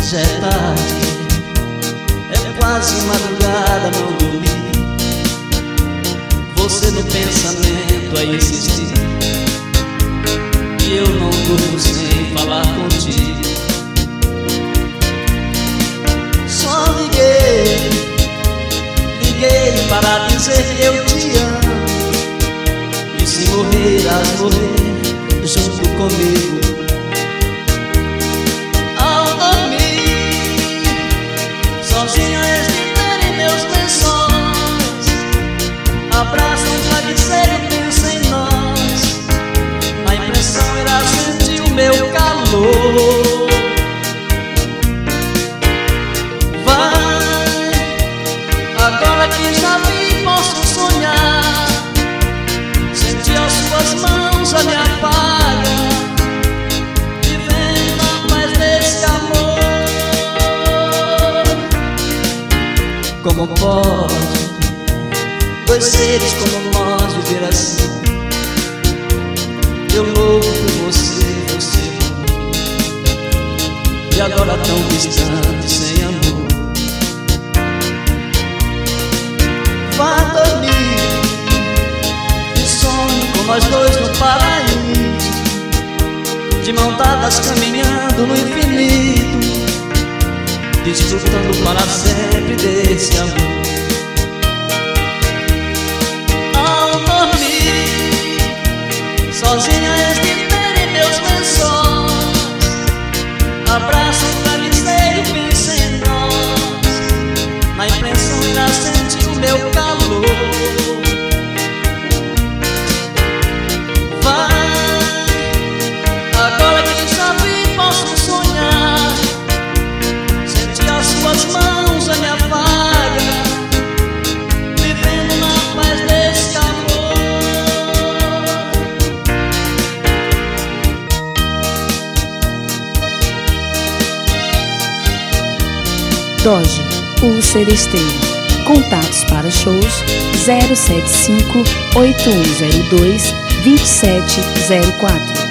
Já é tarde, é quase madrugada, não dormi. Você no pensamento a insistir, e eu não durmo sem falar contigo. Só liguei para dizer que eu te amo, e se morrerás, morrer junto comigo. Ao dormir, sozinho escrever em meus lençóis, abraço um travesseiro, pensa em nós. A impressão irá sentir o meu calor. Vai, agora que já vi, posso sonhar. Sentir as suas mãos a me apaga, vivendo na paz desse amor. Como pode dois seres como nós viver assim? Eu louco por você, você e agora tão distante, sem amor. Vá dormir e sonhe com nós dois no paraíso, de mão dadas caminhando no infinito, desfrutando para sempre desse amor. Sozinha escrever em meus lençóis, abraço um travesseiro, pensa em nós. Na impressão irá sentir o meu calor. Vai, agora que já vi, posso sonhar. Sentir as suas mãos a me apaga, vivendo na paz desse amor. Doge, o seresteiro. Contatos para shows 075-8102-2704.